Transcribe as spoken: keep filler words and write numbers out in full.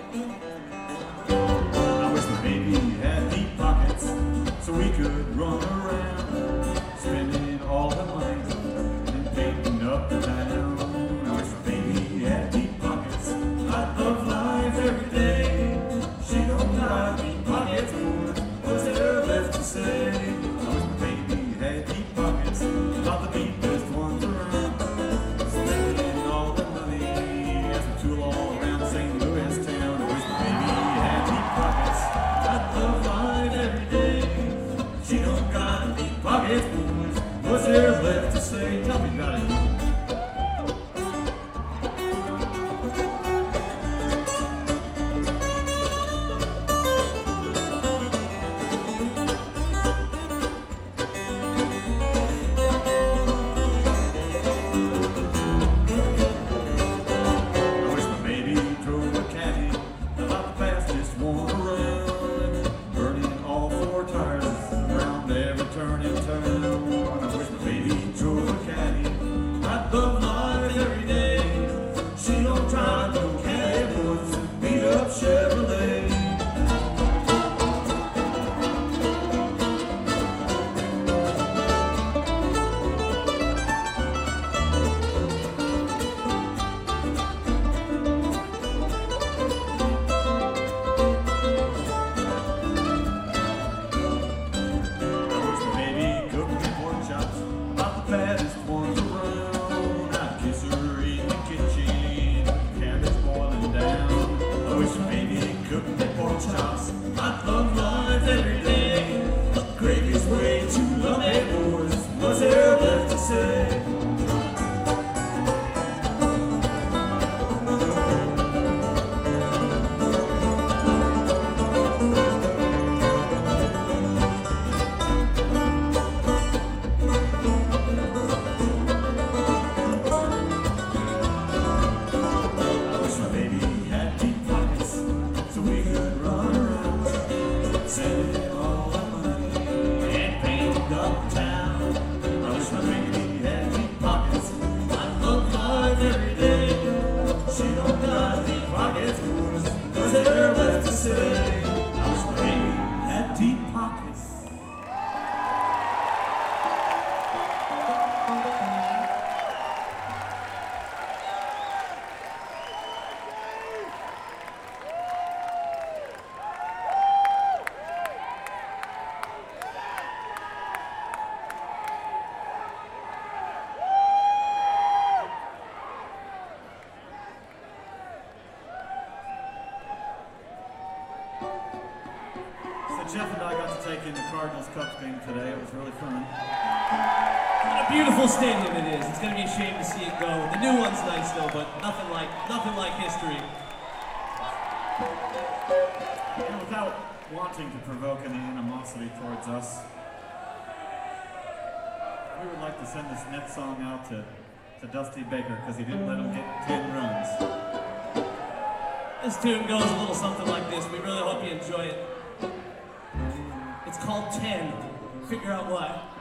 I wish my baby had deep pockets so we could run around, spending all the money and painting up the town. I wish my baby had deep pockets. I'd love life every day. She don't got deep pockets, boy. What's there left to say? I wish my baby had deep pockets, not the deepest ones around, spending all the money as we tool all around Saint Louis town. I wish my baby had deep pockets. I'd love life every day. She don't got deep pockets, boys. What's there left to say? Tell me about it. Jeff and I got to take in the Cardinals Cup game today. It was really fun. What a beautiful stadium it is. It's going to be a shame to see it go. The new one's nice though, but nothing like nothing like history. And without wanting to provoke any animosity towards us, we would like to send this next song out to, to Dusty Baker because he didn't let him get ten runs. This tune goes a little something like this. We really hope you enjoy it. It's called ten. Figure out why.